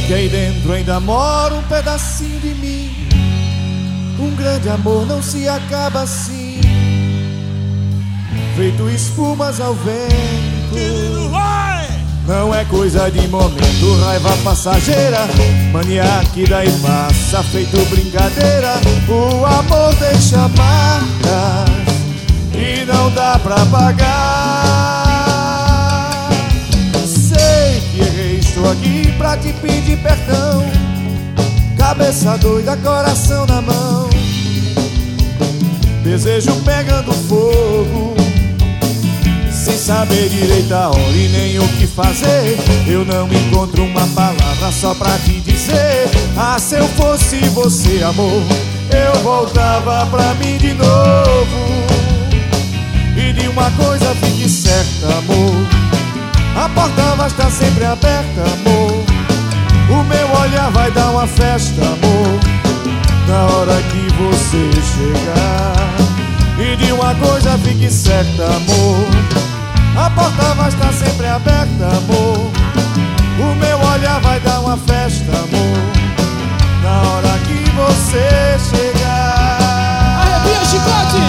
que aí dentro ainda mora um pedacinho de mim. Um grande amor não se acaba assim, feito espumas ao vento. Não é coisa de momento, raiva passageira, mania que daí passa, feito brincadeira. O amor deixa marcas e não dá pra pagar. Sei que errei, estou aqui pra te pedir perdão. Cabeça doida, coração na mão, desejo pegando fogo, sem saber direito a hora e nem o que fazer. Eu não encontro uma palavra só pra te dizer: ah, se eu fosse você, amor, eu voltava pra mim de novo. E de uma coisa fique certa, amor, a porta vai estar sempre aberta, amor. O meu olhar vai dar uma festa, amor, na hora que você chegar. E de uma coisa fique certa, amor, a porta vai estar sempre aberta, amor. O meu olhar vai dar uma festa, amor, na hora que você chegar. Arrepia, chicote!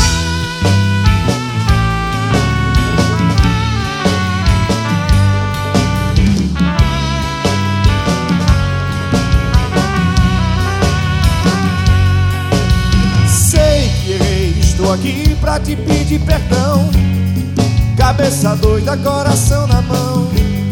Estou aqui pra te pedir perdão. Cabeça doida, coração na mão,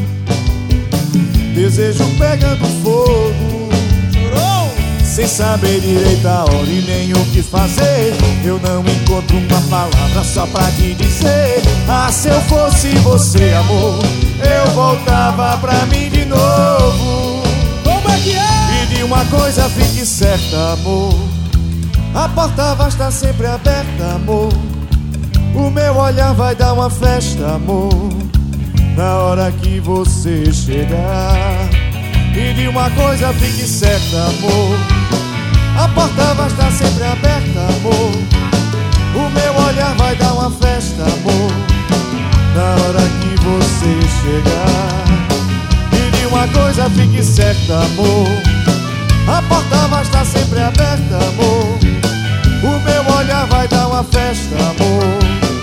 desejo pegando fogo, sem saber direito a hora e nem o que fazer. Eu não encontro uma palavra só pra te dizer: ah, se eu fosse você, amor, eu voltava pra mim de novo. Como é que é? E de uma coisa fique certa, amor, a porta vai estar sempre aberta, amor. O meu olhar vai dar uma festa, amor, na hora que você chegar. E de uma coisa fique certa, amor, a porta vai estar sempre aberta, amor. O meu olhar vai dar uma festa, amor, na hora que você chegar. E de uma coisa fique certa, amor, a porta vai estar sempre aberta, amor. O meu olhar vai dar uma festa, amor,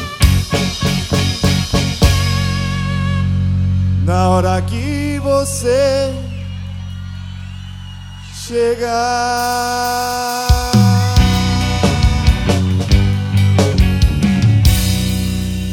na hora que você chegar.